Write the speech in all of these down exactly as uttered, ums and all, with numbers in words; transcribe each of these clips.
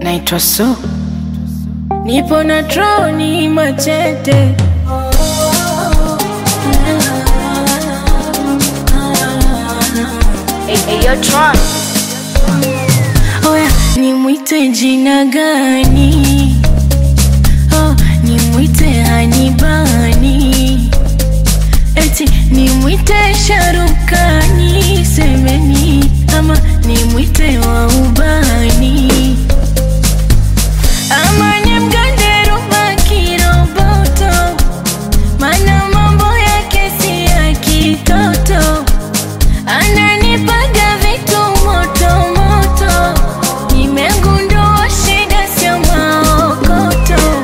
naitwa So, nipo na troni machete. Hey, hey, yo, Tron. Oya, nimwite jina gani? Oh, nimwite Hanibani, eti nimwite Sharukani, semeni ama nimwite wa ubani, ama nimgande Ruba Kiroboto, mana mambo yake si ya kitoto, ananipaga vitu moto moto, nimegundua shida sio maokoto,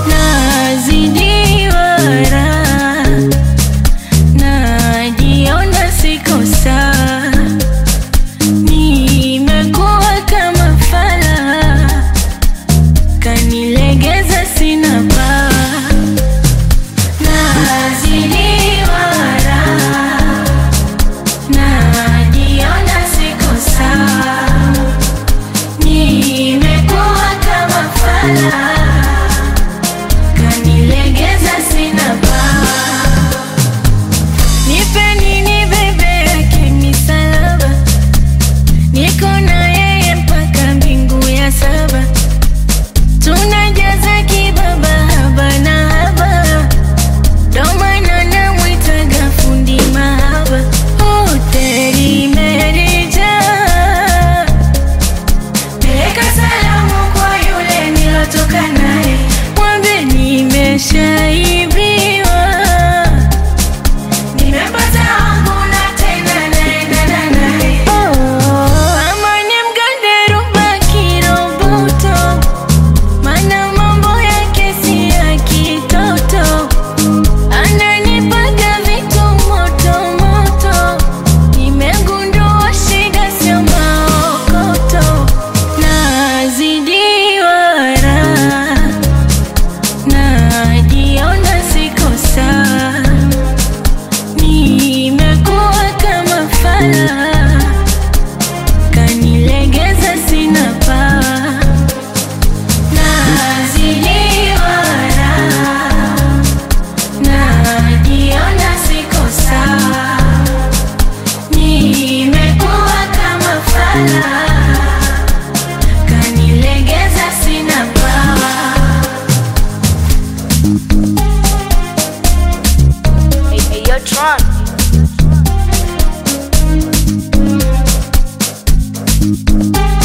nazidiwa raha, najiona siko sawa, nimekuwa kama fala, kanilegeza sina pawa, nazidiwa raha, najiona siko sawa, nimekuwa kama fala, kanilegeza sina pawa. Nipeni nibebe yake misalaba, niko na yeye mpaka mbingu ya saba, tunajaza kibaba haba na haba, ndo maana namwitaga fundi mahaba. Hoteli imerijaa, peleka salamu kwa yule nilotoka naye, mwambe nimeshaibiwa, nimepata wangu na tena naendana naye. Ama nimgande Ruba Kiroboto, mana mambo yake si ya kitoto, ananipaga vitu moto moto, nimegundua shida sio maokoto, nazidiwa raha, najiona siko sawa, nimekuwa kama fala, kanilegeza sina pawa, nazidiwa raha, najiona siko sawa, nimekuwa kama fala, kanilegeza sina pawa. Hey, hey, yo, Tron.